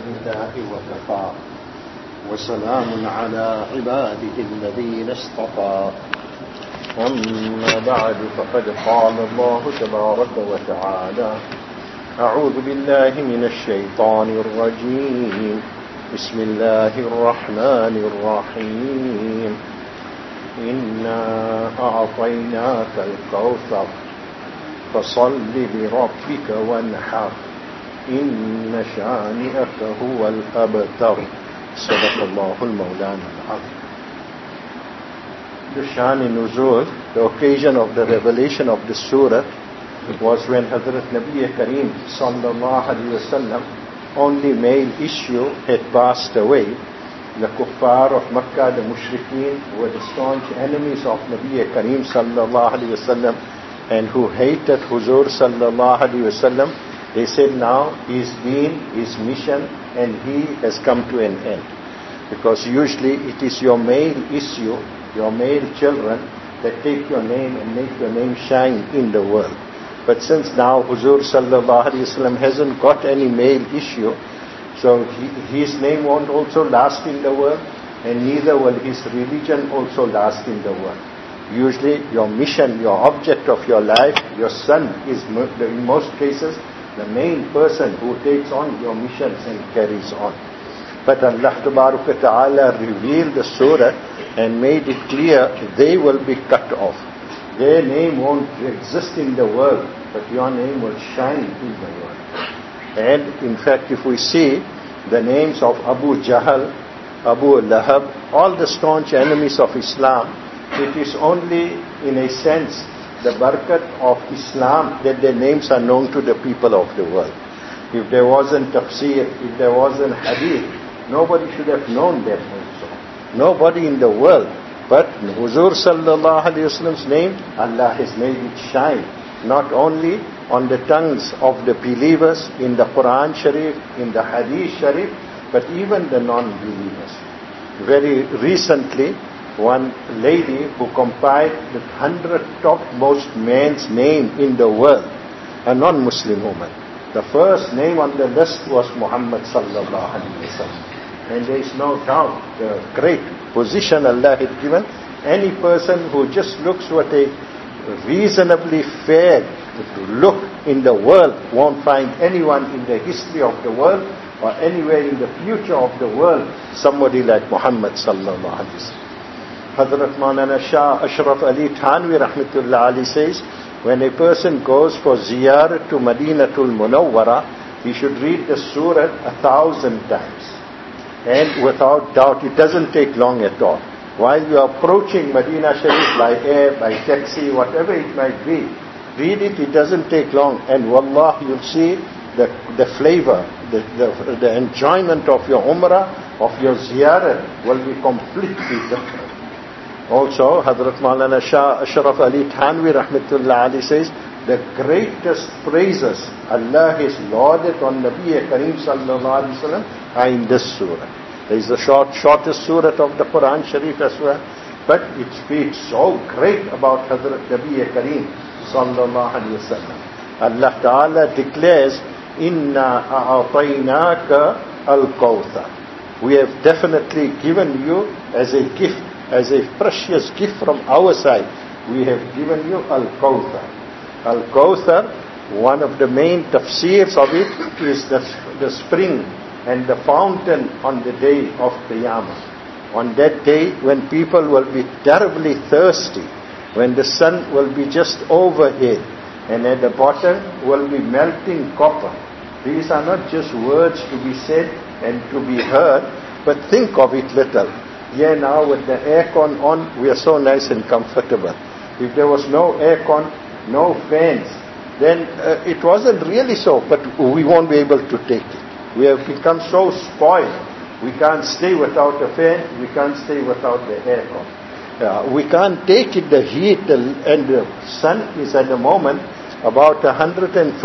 الله وكفى وسلام على عباده الذين اصطفى أما بعد فقد قال الله تبارك وتعالى أعوذ بالله من الشيطان الرجيم بسم الله الرحمن الرحيم إنا أعطيناك الكوثر فصل لربك وانحر إن شانئك هو الأبتر صدق الله المولانا العظيم. The Shan Nuzul, the occasion of the revelation of the surah, was when Hazrat Nabi Kareem sallallahu alaihi wasallam, only male issue, had passed away. The kuffar of Makkah, the mushrikeen, were the staunch enemies of Nabi Kareem sallallahu alaihi wasallam, and who hated Huzur sallallahu alaihi wasallam. They said now his deen, his mission, and he has come to an end. Because usually it is your male issue, your male children, that take your name and make your name shine in the world. But since now Huzur sallallahu alaihi wasallam hasn't got any male issue, so his name won't also last in the world, and neither will his religion also last in the world. Usually your mission, your object of your life, your son is in most cases the main person who takes on your missions and carries on. But Allah Ta'ala revealed the surah and made it clear they will be cut off. Their name won't exist in the world, but your name will shine in the world. And in fact, if we see the names of Abu Jahl, Abu Lahab, all the staunch enemies of Islam, it is only in a sense the barakat of Islam that their names are known to the people of the world. If there wasn't tafsir, if there wasn't hadith, nobody should have known them also. Nobody in the world. But Huzur sallallahu alaihi wasallam's name, Allah has made it shine, not only on the tongues of the believers in the Quran Sharif, in the Hadith Sharif, but even the non-believers. Very recently, one lady who compiled the 100 topmost men's name in the world, a non-Muslim woman. The first name on the list was Muhammad sallallahu alaihi wasallam. And there is no doubt the great position Allah had given. Any person who just looks with a reasonably fair look in the world won't find anyone in the history of the world or anywhere in the future of the world somebody like Muhammad sallallahu alaihi wasallam. Hazrat Maulana Shah Ashraf Ali Thanvi rahmatullah ali says, when a person goes for ziyarat to Madinatul Munawwara, he should read the surah 1,000 times. And without doubt, it doesn't take long at all. While you are approaching Madinah Sharif by air, by taxi, whatever it might be, read it, it doesn't take long. And wallah, you'll see the flavor, the enjoyment of your umrah, of your ziyarat will be completely different. Also, Hazrat Maulana Shah Ashraf Ali Thanvi rahmatullah ali says, the greatest praises Allah has lauded on Nabi Kareem sallallahu alaihi wasallam are in this surah. There is the shortest surah of the Quran Sharif as well, but it speaks so great about Hazrat Nabi Kareem sallallahu alaihi wasallam. Allah Ta'ala declares, Inna a'ataynaka al-kawthar. We have definitely given you as a gift, as a precious gift from our side, we have given you Al-Kawthar. Al-Kawthar, one of the main tafsirs of it is the spring and the fountain on the day of Qiyamah. On that day when people will be terribly thirsty, when the sun will be just overhead and at the bottom will be melting copper. These are not just words to be said and to be heard, but think of it little. Yeah, now with the aircon on, we are so nice and comfortable. If there was no aircon, no fans, then it wasn't really so, but we won't be able to take it. We have become so spoiled. We can't stay without a fan, we can't stay without the aircon. We can't take it, the heat, and the sun is at the moment about 150,000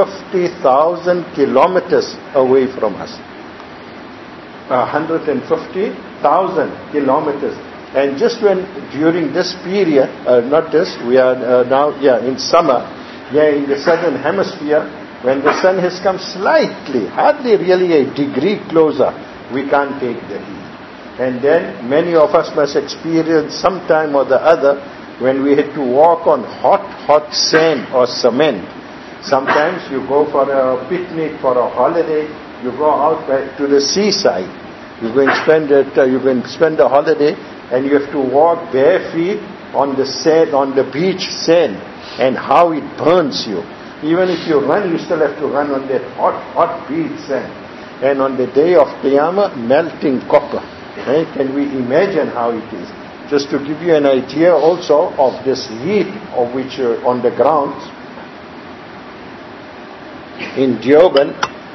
kilometers away from us. 150,000 kilometers. And just when during this period, we are now in summer, in the southern hemisphere, When the sun has come slightly, hardly really a degree closer, we can't take the heat. And then many of us must experience some time or the other when we had to walk on hot sand or cement. Sometimes you go for a picnic, for a holiday, you go out to the seaside. You go and spend a holiday, and you have to walk bare feet on the sand, on the beach sand, and how it burns you. Even if you run, you still have to run on that hot beach sand. And on the day of Qiyamah, melting copper. Right? Can we imagine how it is? Just to give you an idea also of this heat of which on the grounds in Deoband,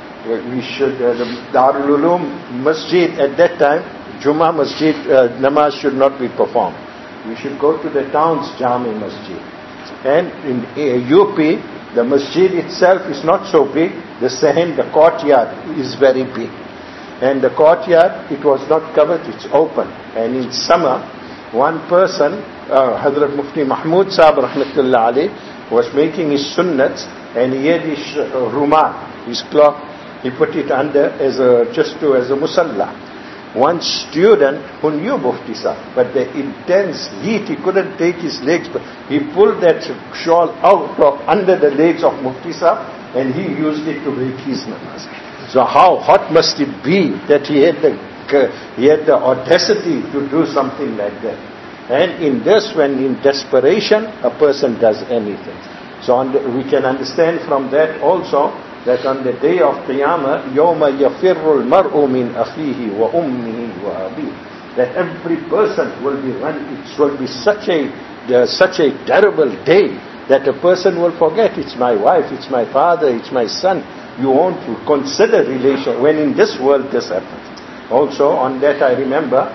the Darul Uloom Masjid at that time, Jummah Masjid, namaz should not be performed. We should go to the town's Jami Masjid. And in UP, the masjid itself is not so big. The sand, the courtyard is very big. And the courtyard, it was not covered, it's open. And in summer, one person, Hazrat Mufti Mahmud Sahib Rahmatullah alayh, was making his sunnats, and he had his rumal, his cloth, he put it under as a musalla. One student who knew Mufti Sahib, but the intense heat, he couldn't take his legs, but he pulled that shawl out from under the legs of Mufti Sahib, and he used it to make his namaz. So how hot must it be that he had the audacity to do something like that? And in this, when in desperation, a person does anything. So we can understand from that also that on the day of Qiyamah, يَوْمَ يَفِرُّ الْمَرْءُ مِنْ أَخِيهِ وَأُمِّهِ وَأَبِيهِ, that every person will be it will be such a terrible day that a person will forget, it's my wife, it's my father, it's my son. You won't consider relation when in this world this happens. Also on that I remember,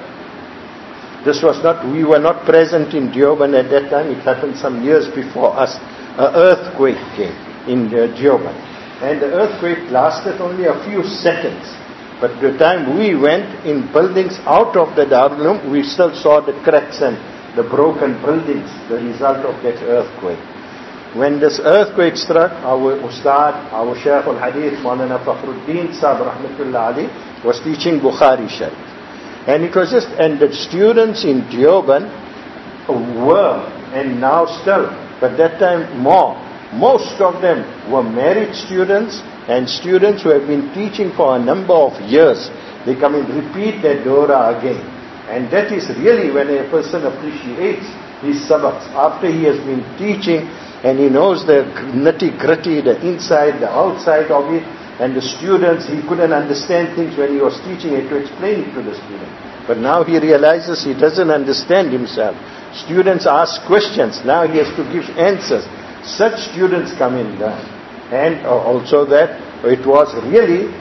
we were not present in Deoband at that time, it happened some years before us. An earthquake came in Deoband. And the earthquake lasted only a few seconds. But the time we went in buildings out of the Darul Uloom, we still saw the cracks and the broken buildings, the result of that earthquake. When this earthquake struck, our Ustad, our Shaykh al-Hadith, Maulana Fakhruddin Sahib Rahmatullah Ali, was teaching Bukhari Sharif. And it was and the students in Deoband were, and now still, but that time most of them were married students and students who have been teaching for a number of years. They come and repeat their Dora again. And that is really when a person appreciates his sabaqs. After he has been teaching and he knows the nitty-gritty, the inside, the outside of it, and the students, he couldn't understand things when he was teaching, he had to explain it to the student. But now he realizes he doesn't understand himself. Students ask questions, now he has to give answers. Such students come in there. And also that it was really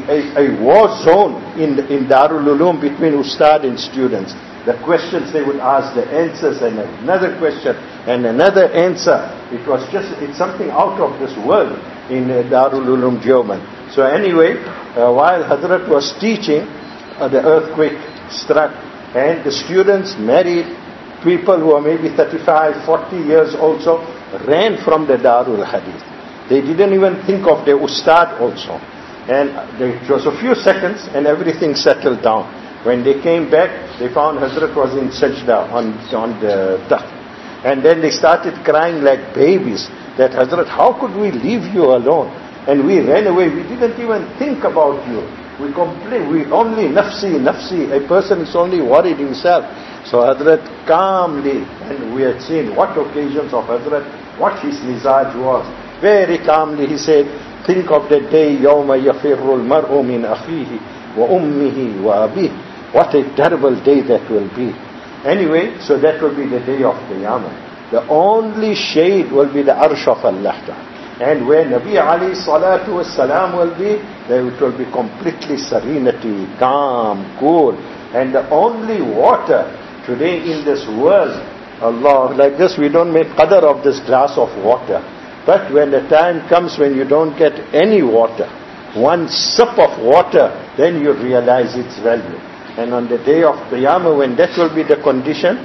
a war zone in Darul Uloom between Ustad and students. The questions they would ask, the answers, and another question, and another answer. It's something out of this world in Darul Uloom Deoband. So anyway, while Hazrat was teaching, the earthquake struck, and the students, married people who are maybe 35, 40 years also, ran from the Darul Hadith. They didn't even think of their Ustad also. And it was a few seconds and everything settled down. When they came back, they found Hazrat was in sajda on the takht. And then they started crying like babies that, Hazrat, how could we leave you alone? And we ran away. We didn't even think about you. We complain. We only nafsi. A person is only worried himself. So Hazrat calmly, and we had seen what occasions of Hazrat, what his mizaj was. Very calmly he said, think of the day, يَوْمَ يَفِرُّ الْمَرْءُ مِنْ أَخِيهِ وَأُمِّهِ وَأَبِيهِ. What a terrible day that will be. Anyway, so that will be the day of Qiyamah. The only shade will be the Arsh of Allah. And where Nabi alayhi salatu was salam will be, there it will be completely serenity, calm, cool. And the only water today in this world, Allah, like this we don't make qadr of this glass of water. But when the time comes when you don't get any water, one sip of water, then you realize its value. And on the day of Qiyamah, when that will be the condition,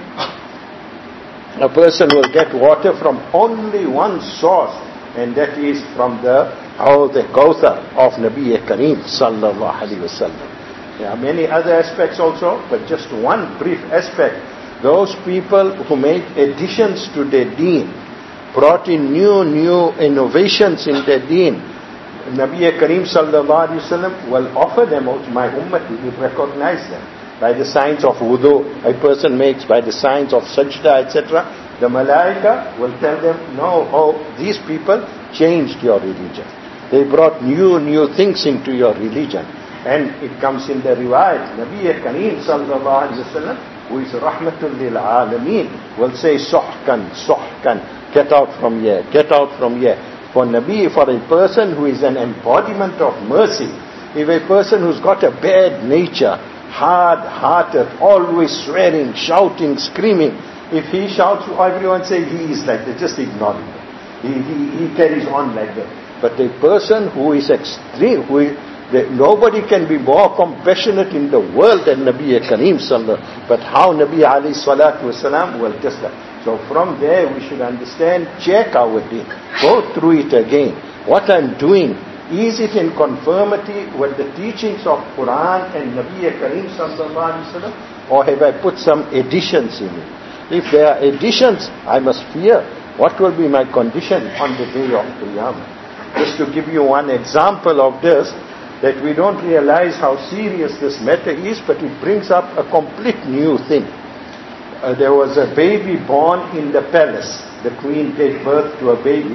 a person will get water from only one source, and that is from the Oh, the Kawthar of Nabi Kareem sallallahu alayhi wasallam. There are many other aspects also, but just one brief aspect. Those people who made additions to their deen, brought in new innovations in their deen, Nabi Kareem sallallahu alayhi wasallam will offer them out to my ummah, you will recognize them. By the signs of wudu a person makes, by the signs of sajda, etc. The malaika will tell them, no, oh, these people changed your religion. They brought new things into your religion. And it comes in the riwayat, Nabi Kareem sallallahu alayhi wasallam, who is rahmatul lil alameen, will say, suhkan, get out from here, get out from here. For Nabi, for a person who is an embodiment of mercy, if a person who's got a bad nature, hard-hearted, always swearing, shouting, screaming, if he shouts, everyone say he is like that, just ignore him. He carries on like that. But a person who is extreme, nobody can be more compassionate in the world than Nabi Kareem sallallahu. But how Nabi alayhi salatu wasalam will just that. So from there we should understand, check our deen, go through it again. What I'm doing, is it in conformity with the teachings of Quran and Nabi Kareem sallallahu alaihi wasallam, or have I put some additions in it? If there are additions, I must fear what will be my condition on the day of Qiyamah. Just to give you one example of this, that we don't realize how serious this matter is, but it brings up a complete new thing. There was a baby born in the palace. The queen gave birth to a baby.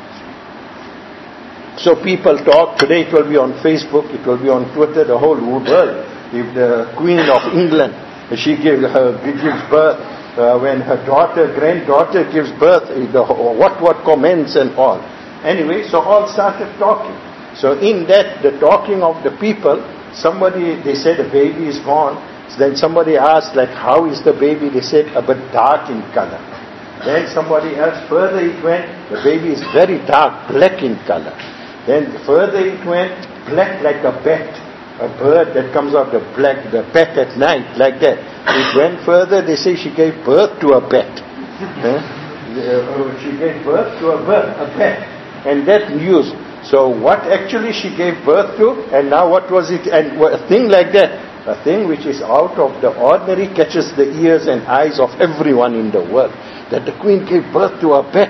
So people talk, today it will be on Facebook, it will be on Twitter, the whole world. If the Queen of England, she gives birth, when her granddaughter gives birth, what comments and all. Anyway, so all started talking. So in that, the talking of the people, they said a baby is born. So then somebody asked, like, how is the baby? They said, a bit dark in color. Then somebody else, further it went, the baby is very dark, black in color. Then further it went, black like a bat, a bird that comes out the bat at night, like that. It went further, they say she gave birth to a bat. She gave birth to a bat. And that news. So what actually she gave birth to, and now what was it, and a thing like that, a thing which is out of the ordinary, catches the ears and eyes of everyone in the world, that the queen gave birth to a bat.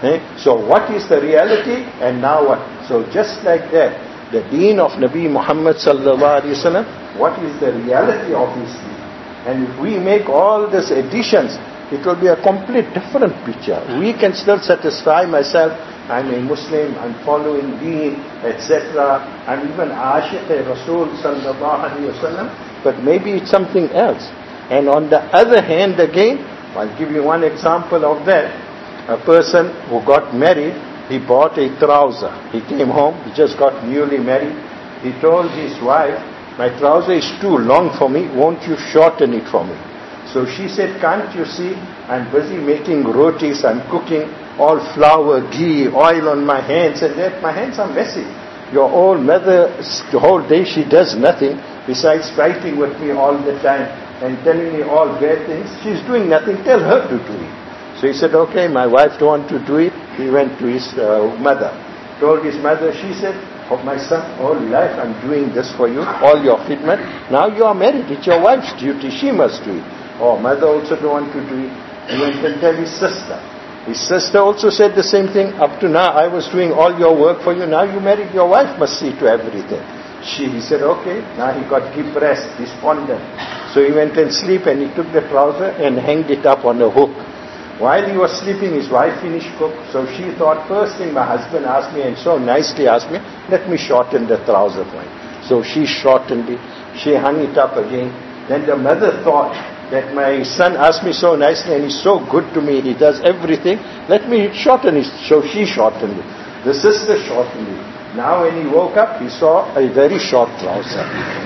So what is the reality, and now what? So just like that, the deen of Nabi Muhammad sallallahu alaihi wasallam, what is the reality of his deen? And if we make all these additions, it will be a complete different picture. We can still satisfy myself, I'm a Muslim, I'm following deen, etc. I'm even Ashiq-e-Rasul sallallahu alaihi wasallam, but maybe it's something else. And on the other hand again, I'll give you one example of that. A person who got married, he bought a trouser. He came home, he just got newly married. He told his wife, my trouser is too long for me, won't you shorten it for me? So she said, can't you see, I'm busy making rotis, I'm cooking, all flour, ghee, oil on my hands, and that my hands are messy. Your old mother, the whole day she does nothing, besides fighting with me all the time, and telling me all bad things. She's doing nothing, tell her to do it. So he said, okay, my wife don't want to do it. He went to his mother, told his mother. She said, oh my son, all life I'm doing this for you, all your khidmat. Now you are married, it's your wife's duty, she must do it. Oh, mother also don't want to do it. He went and tell his sister. His sister also said the same thing. Up to now I was doing all your work for you, now you married, your wife must see to everything. He said, okay. Now he got depressed, despondent. So he went and sleep, and he took the trouser and hanged it up on a hook. While he was sleeping, his wife finished cook. So she thought, first thing my husband asked me, and so nicely asked me, let me shorten the trouser for him. So she shortened it. She hung it up again. Then the mother thought that my son asked me so nicely, and he's so good to me, he does everything, let me shorten it. So she shortened it. The sister shortened it. Now when he woke up, he saw a very short trouser.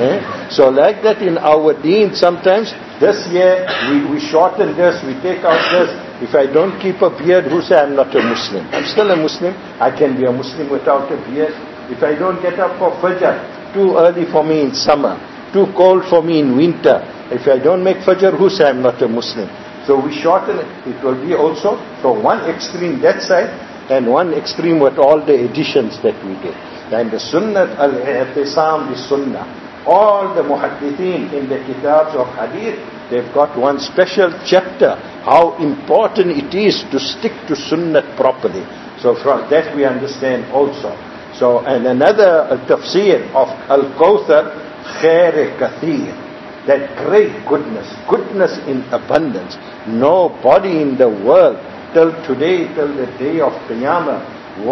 So like that in our deen, sometimes this year we shorten this, we take out this. If I don't keep a beard, who say I'm not a Muslim? I'm still a Muslim. I can be a Muslim without a beard. If I don't get up for Fajr, too early for me in summer, too cold for me in winter. If I don't make Fajr, who say I'm not a Muslim? So we shorten it. It will be also from one extreme, that side. and one extreme with all the additions that we did. And the Sunnah al-i'tisam bi Sunnah. All the muhaddithin in the kitabs of hadith, they've got one special chapter, how important it is to stick to Sunnah properly. So from that we understand also. So, and another tafsir of Al-Kawthar, khair kathir, that great goodness in abundance. Nobody in the world till today, till the day of Qiyamah,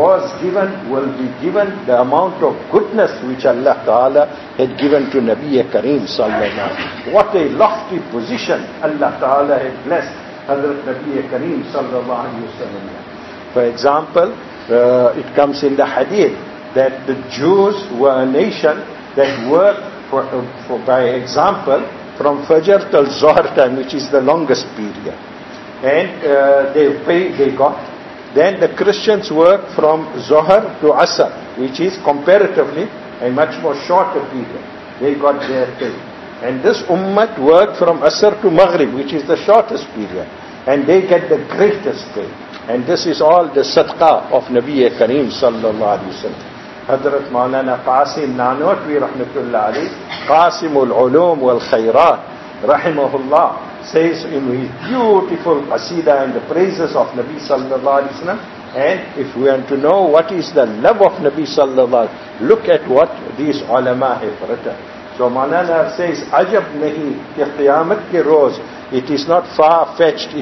will be given the amount of goodness which Allah Ta'ala had given to Nabi Kareem sallallahu alaihi wasallam. What a lofty position Allah Ta'ala had blessed Hazrat Nabi Kareem sallallahu alaihi wasallam. For example, it comes in the hadith that the Jews were a nation that worked by example from Fajr till Zohar time, which is the longest period. And they got. Then the Christians work from Zohar to Asr, which is comparatively a much more shorter period. They got their pay. And this Ummah worked from Asr to Maghrib, which is the shortest period. And they get the greatest pay. And this is all the sadaqah of Nabi Kareem sallallahu alaihi wasallam. Hazrat Maulana Qasim Nanotwi rahmatullah alayhi, Qasimul Ulum wal Khairat rahimahullah, says in his beautiful qasida and the praises of Nabi sallallahu alaihi wasallam. And if we want to know what is the love of Nabi sallallahu alaihi wasallam, look at what these ulama have written. So Maulana says, Ajab nahi ke qiyamat ke roz, it is not far-fetched,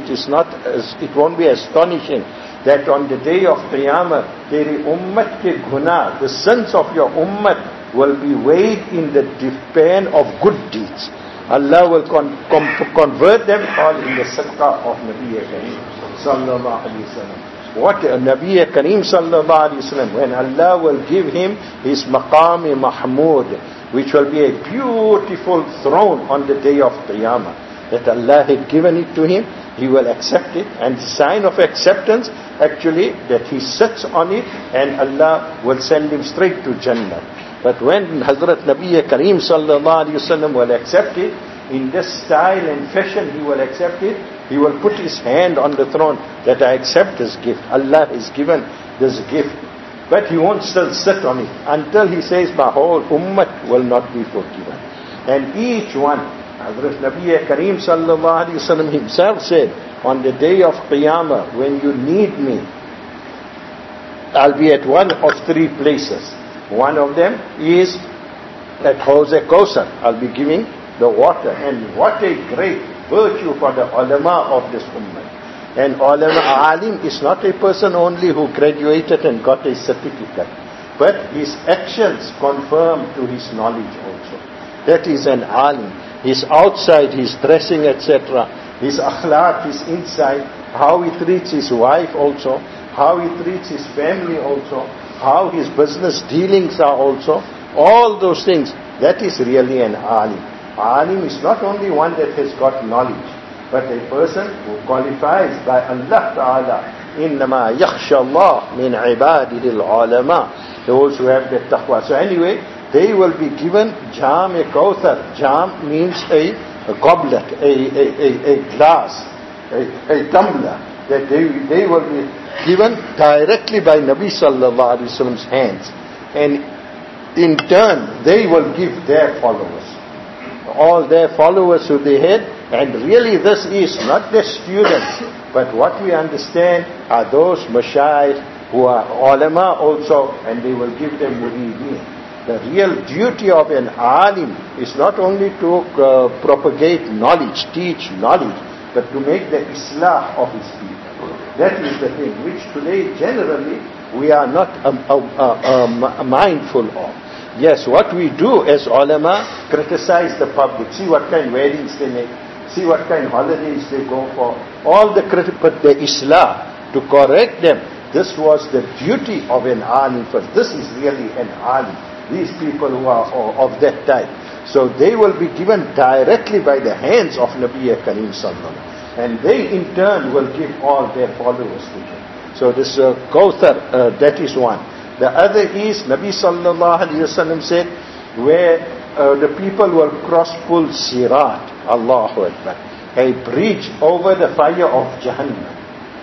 it won't be astonishing that on the day of Qiyamah, teri ummat ke guna, the sins of your ummat will be weighed in the pan of good deeds. Allah will convert them all in the sadaqah of Nabi Kareem sallallahu alaihi wasallam. What Nabi Kareem sallallahu alaihi wasallam, when Allah will give him his maqam mahmud, which will be a beautiful throne on the day of Qiyamah, that Allah had given it to him, he will accept it, and the sign of acceptance actually that he sits on it and Allah will send him straight to Jannah. But when Hazrat Nabi Kareem sallallahu alaihi wasallam will accept it, in this style and fashion he will accept it, he will put his hand on the throne that I accept this gift. Allah has given this gift. But he won't still sit on it until he says, my whole ummah will not be forgiven. And each one, Hazrat Nabi Kareem sallallahu alaihi wasallam himself said, on the day of Qiyamah, when you need me, I'll be at one of three places. One of them is at Hawz Kausar. I'll be giving the water. And what a great virtue for the ulama of this ummah. And ulama, alim is not a person only who graduated and got a certificate, but his actions confirm to his knowledge also. That is an alim. His outside, his dressing, etc., his akhlaq, his inside, how he treats his wife also, how he treats his family also, how his business dealings are also, all those things, that is really an alim. Alim is not only one that has got knowledge, but a person who qualifies by Allah Ta'ala, إِنَّمَا يَخْشَى اللَّهِ مِنْ عِبَادِهِ الْعُلَمَاءِ, those who have the taqwa. So anyway, they will be given Jam-e-Kawthar. Jam means a goblet, a glass, a tumbler, that they will be given directly by Nabi sallallahu alaihi wasallam's hands, and in turn they will give their followers, all their followers who they had. And really this is not the students, but what we understand are those mashayikh who are ulama also, and they will give them murideen. The real duty of an alim is not only to propagate knowledge, teach knowledge, but to make the islah of his people. That is the thing which today generally we are not mindful of. Yes, what we do as ulama, criticize the public, see what kind of weddings they make, see what kind of holidays they go for, all the but the islah, to correct them, this was the duty of an alim first. This is really an alim. These people who are of that type. So they will be given directly by the hands of Nabi Kareem sallallahu alaihi wasallam, and they in turn will give all their followers to him. So this Kawthar, that is one. The other is, Nabi sallallahu alaihi wasallam said, where the people will cross pull Sirat, Allahu Akbar, a bridge over the fire of Jahannam.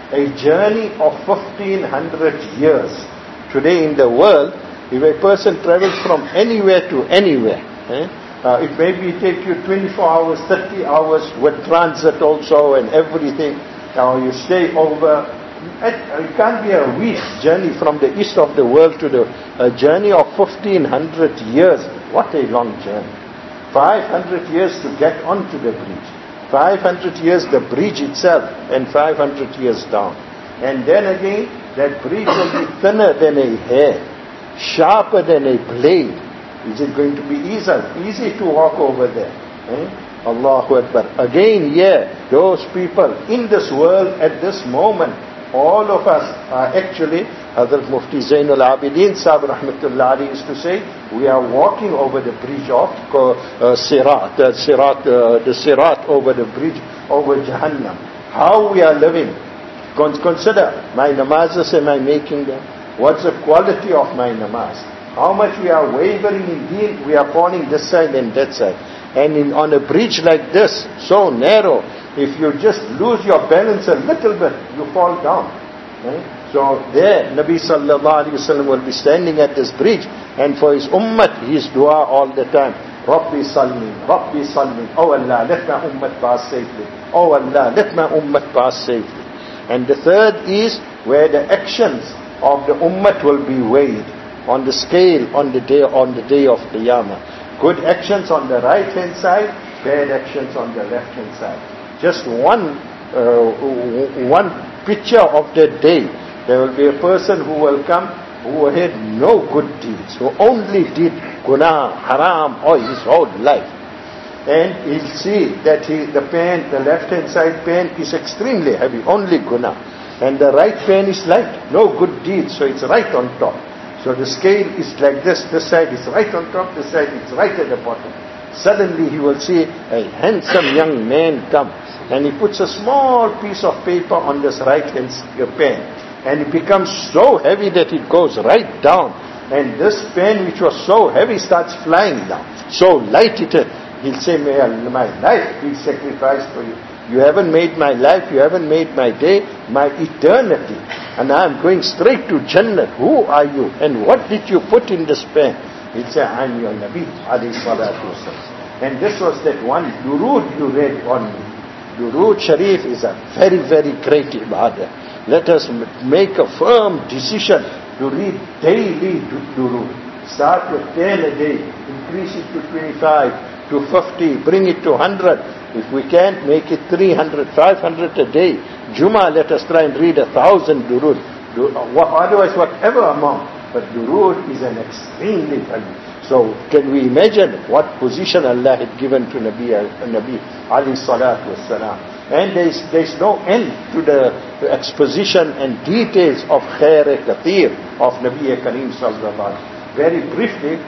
a journey of 1500 years. Today in the world, if a person travels from anywhere to anywhere, it maybe take you 24 hours, 30 hours with transit also and everything. Now you stay over. It can't be a week journey from the east of the world to a journey of 1500 years. What a long journey. 500 years to get onto the bridge. 500 years the bridge itself, and 500 years down. And then again, that bridge will be thinner than a hair, sharper than a blade. Is it going to be easy to walk over there? Allahu Akbar. Again, those people in this world at this moment, all of us are actually, Hazrat Mufti Zainul Abidin Sahib Rahmatullah Ali used to say, we are walking over the bridge of Sirat, the Sirat over the bridge over Jahannam. How we are living. Consider, my namazes, am I making them? What's the quality of my namaz? How much we are wavering in deen, we are falling this side and that side. And on a bridge like this, so narrow, if you just lose your balance a little bit, you fall down. So there, Nabi Sallallahu Alaihi Wasallam will be standing at this bridge, and for his ummat, his dua all the time. Rabbi Salmi, Rabbi Salmi. Oh Allah, let my ummat pass safely. Oh Allah, let my ummat pass safely. And the third is where the actions of the ummat will be weighed on the scale on the day of Qiyamah. Good actions on the right hand side, bad actions on the left hand side. Just one picture of that day. There will be a person who will come who had no good deeds, who only did guna, haram all his whole life. And he'll see that the left hand side pen is extremely heavy, only guna. And the right pen is light, no good deeds, so it's right on top. So the scale is like this side is right on top, this side is right at the bottom. Suddenly he will see a handsome young man come, and he puts a small piece of paper on this right hand pen, and it becomes so heavy that it goes right down, and this pen which was so heavy starts flying down. So light it is. He'll say, may my life be sacrificed for you. You haven't made my life, you haven't made my day, my eternity. And I'm going straight to Jannah. Who are you? And what did you put in this pen? He'll say, I'm your Nabi, alayhi salatu wasalam. And this was that one durood you read on me. Durood Sharif is a very, very great ibadah. Let us make a firm decision to read daily durood. Start with 10 a day, increase it to 25, to 50, bring it to 100. If we can't, make it 300, 500 a day. Juma, let us try and read 1,000 durood. Otherwise, whatever amount. But durood is an extremely value. So, can we imagine what position Allah had given to Nabi alayhi salatu wassalam? And there is no end to the exposition and details of khair kathir of Nabi Kareem sallallahu alaihi wasallam. Very briefly,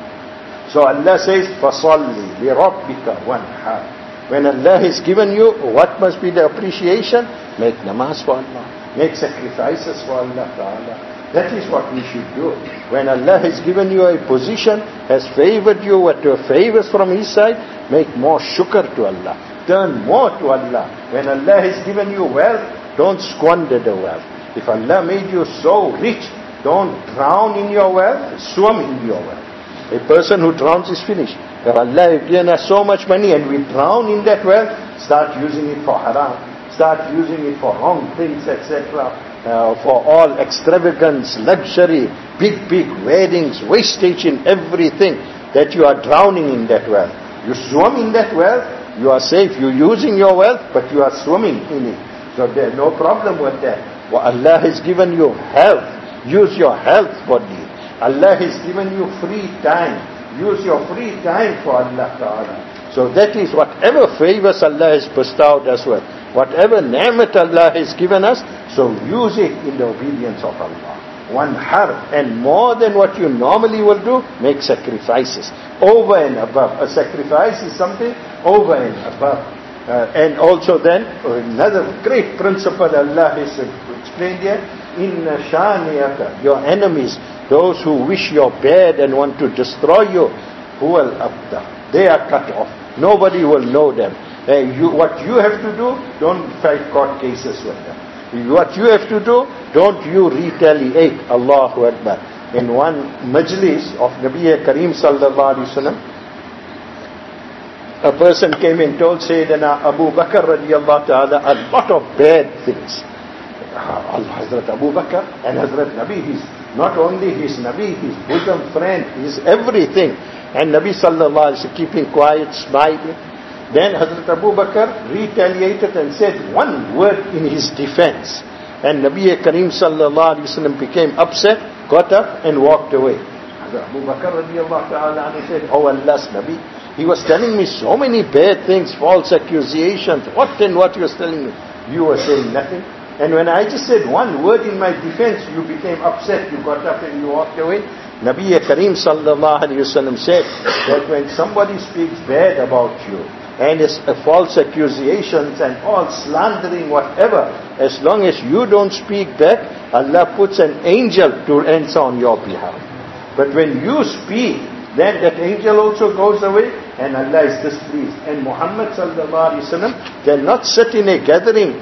so Allah says, فَصَلِّ لِرَبِّكَ وَانْحَرْ. When Allah has given you, what must be the appreciation? Make namaz for Allah. Make sacrifices for Allah Ta'ala. That is what we should do. When Allah has given you a position, has favored you with favors from His side, make more shukr to Allah. Turn more to Allah. When Allah has given you wealth, don't squander the wealth. If Allah made you so rich, don't drown in your wealth, swim in your wealth. A person who drowns is finished. If Allah has given us so much money and we drown in that wealth, start using it for haram, start using it for wrong things, etc. For all extravagance, luxury, big weddings, wastage in everything, that you are drowning in that wealth. You swim in that wealth, you are safe. You're using your wealth, but you are swimming in it. So there's no problem with that. Well, Allah has given you health. Use your health for this. Allah has given you free time. Use your free time for Allah Ta'ala. So that is whatever favors Allah has bestowed us with. Whatever ni'mat Allah has given us, so use it in the obedience of Allah. One harf, and more than what you normally will do, make sacrifices. Over and above. A sacrifice is something over and above. And also then, another great principle Allah has explained here, Inna shaniyaka, your enemies, those who wish your bad and want to destroy you, huwal abtar, they are cut off. Nobody will know them. What you have to do, don't fight court cases with them. What you have to do, don't you retaliate. Allahu Akbar. In one majlis of Nabi Kareem sallallahu alaihi wasallam, a person came and told Sayyidina Abu Bakr radiyallahu ta'ala a lot of bad things. Hazrat Abu Bakr and Hazrat Nabi, he's not only his Nabi, his bosom friend, his everything. And Nabi sallallahu alaihi wasallam keeping quiet, smiling. Then Hazrat Abu Bakr retaliated and said one word in his defense. And Nabi Kareem sallallahu alaihi wasallam became upset, got up and walked away. Hazrat Abu Bakr radiyallahu ta'ala said, oh Allah's Nabi, he was telling me so many bad things, false accusations, what and what he was telling me. You were saying nothing. And when I just said one word in my defense, you became upset, you got up and you walked away. Nabi Kareem sallallahu alayhi wasallam said that when somebody speaks bad about you, and it's false accusations and all slandering, whatever, as long as you don't speak back, Allah puts an angel to answer on your behalf. But when you speak, then that angel also goes away and Allah is displeased. And Muhammad sallallahu alaihi wasallam cannot sit in a gathering,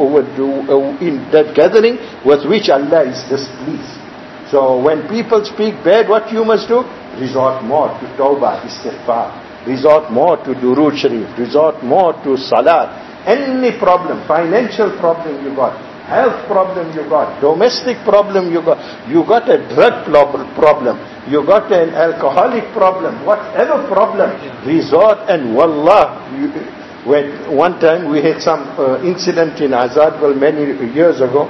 in that gathering with which Allah is displeased. So when people speak bad, what you must do? Resort more to tawbah, istighfar. Resort more to durood sharif. Resort more to salat. Any problem, financial problem you got, health problem you got, domestic problem you got a drug problem, you got an alcoholic problem, whatever problem, resort and wallah. When one time we had some incident in Azadwal many years ago,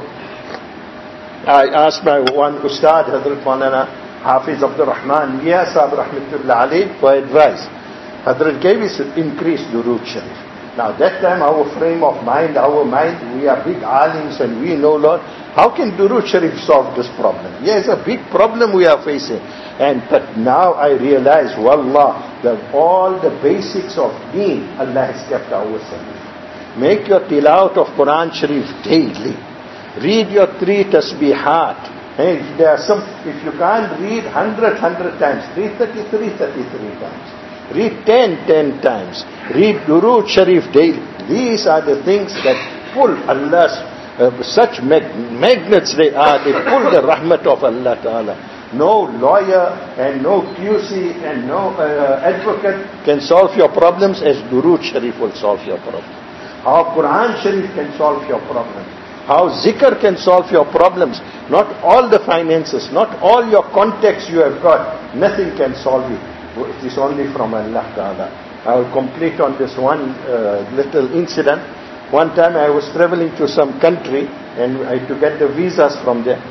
I asked my one Ustad, Hazrat Maulana Hafiz Abdul Rahman Mia Sahib Rahmatullah Alayh, for advice. Hazrat gave us increased durood sharif. Now that time our frame of mind, we are big alims and we know Lord, how can durood sharif solve this problem? Yes, a big problem we are facing. But now I realize, wallah, that all the basics of deen, Allah has kept ourselves. Make your tilawat of Quran Sharif daily. Read your 3 tasbihat. And there are some, if you can't read 100 times, 333 times. Read 10 times. Read Durood Sharif daily. These are the things that pull Allah's, such magnets they are, they pull the rahmat of Allah Ta'ala. No lawyer and no QC and no advocate can solve your problems as Durood Sharif will solve your problem. How Quran Sharif can solve your problem. How zikr can solve your problems. Not all the finances, not all your contacts you have got, nothing can solve it. It is only from Allah Ta'ala. I will complete on this one little incident. One time I was traveling to some country and I had to get the visas from there.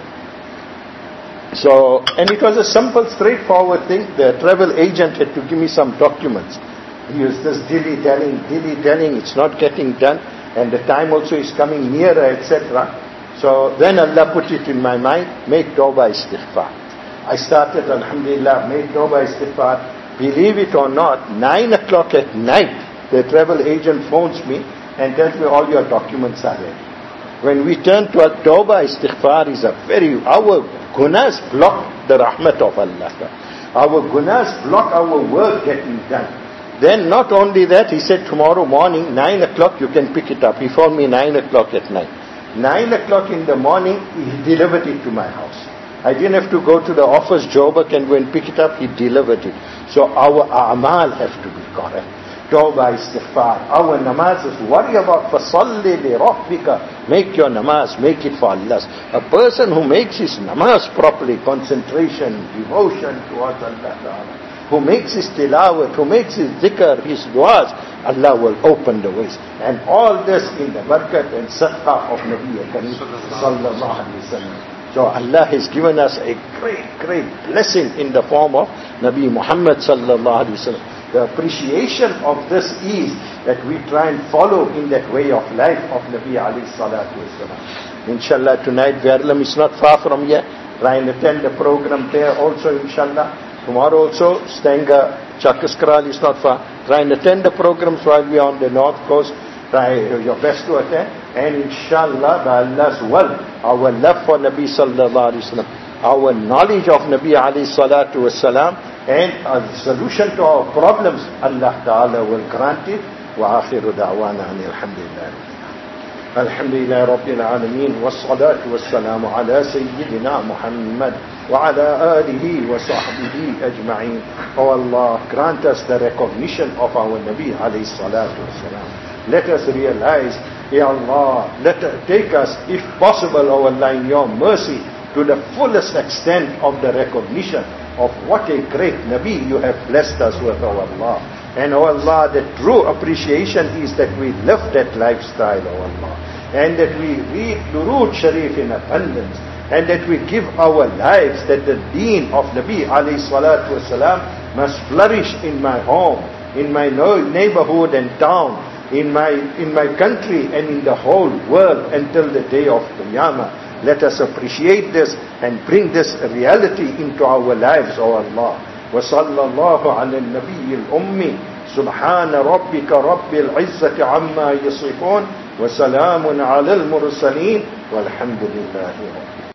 So, and it was a simple, straightforward thing. The travel agent had to give me some documents. He was just dilly-dallying, it's not getting done. And the time also is coming nearer, etc. So then Allah put it in my mind, make tawbah istighfar. I started, alhamdulillah, made tawbah istighfar. Believe it or not, 9 o'clock at night, the travel agent phones me and tells me all your documents are ready. When we turn to tawbah istighfar is our gunas block the rahmat of Allah. Our gunas block our work getting done. Then not only that, he said tomorrow morning, 9 o'clock you can pick it up. He phoned me 9 o'clock at night. 9 o'clock in the morning, he delivered it to my house. I didn't have to go to the office, Jobak, and go and pick it up. He delivered it. So our a'mal have to be correct. Tawbah istighfar. Our namaz is worry about فَصَلِّ لِرَبِّكَ. Make your namaz, make it for Allah. A person who makes his namaz properly, concentration, devotion towards Allah Ta'ala, who makes his tilawat, who makes his zikr, his du'as, Allah will open the ways. And all this in the barakat and sadaqah of Nabi Kareem sallallahu alayhi wa sallam. So Allah has given us a great blessing in the form of Nabi Muhammad sallallahu alayhi wa sallam. The appreciation of this is that we try and follow in that way of life of Nabi alayhi salatu wa sallam. Inshallah tonight, Verlam is not far from here. Try and attend the program there also, inshallah. Tomorrow also, Stanga, Chakaskral is not far. Try and attend the programs while we are on the north coast. Try your best to attend. And inshallah, by Allah's will, our love for Nabi sallallahu alayhi wa sallam, our knowledge of Nabi alayhi salatu wa salam, and a solution to our problems, Allah Ta'ala will grant it. Wa akhiru da'wana alhamdulillah. Alhamdulillah Rabbil Alameen, wassalatu wassalamu ala Sayyidina Muhammad wa ala alihi wa sahbihi ajma'in. O Allah, grant us the recognition of our Nabi alayhi salatu wassalam. Let us realize, Ya Allah, take us, if possible, O Allah, in your mercy, to the fullest extent of the recognition of what a great Nabi you have blessed us with, O Allah. And O Allah, the true appreciation is that we live that lifestyle, O Allah. And that we read Durood Sharif in abundance. And that we give our lives that the deen of Nabi alayhi salatu wasalam must flourish in my home, in my neighborhood and town, in my country and in the whole world until the day of Qiyamah. Let us appreciate this and bring this reality into our lives, O Allah. وصلى الله على النبي الأمي سبحان ربك رب العزة عما يصفون وسلام على المرسلين والحمد لله رب